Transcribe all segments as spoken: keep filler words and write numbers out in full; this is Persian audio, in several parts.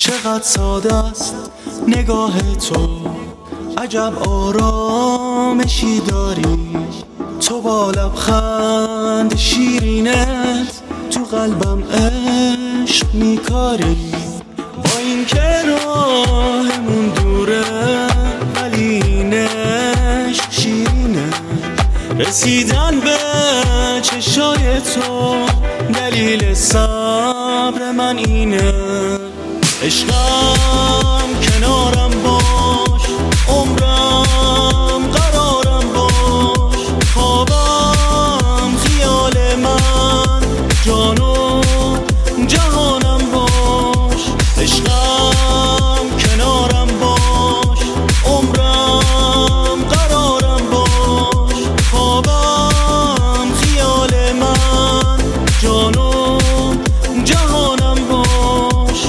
چقدر ساده است نگاه تو، عجب آرامشی داری تو با لبخند شیرینت تو قلبم عشق میکاری. با این که راهمون دوره ولی این عشق شیرینه، رسیدن به چشای تو دلیل صبر من اینه. عشقم کنارم باش، عمرم قرارم باش، خوابم خیال من، جان و جهانم باش. عشقم کنارم باش، عمرم قرارم باش، خوابم خیال من، جان و جهانم باش.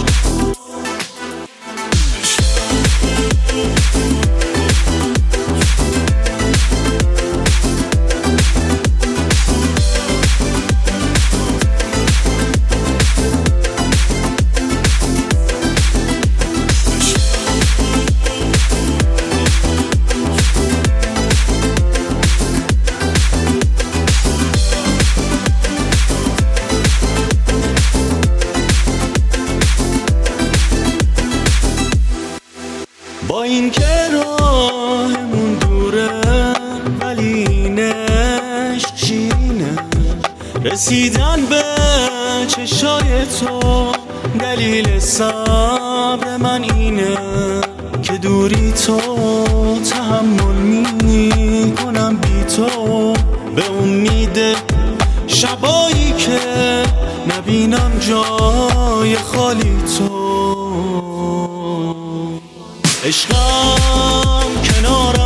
با این که راهمون دوره ولی این عشق شیرینه، رسیدن به چشای تو دلیل صبر من اینه. که دوری تو تحمل می کنم بی تو، به امید شبایی که نبینم جای خالی تو. عشقم کنارم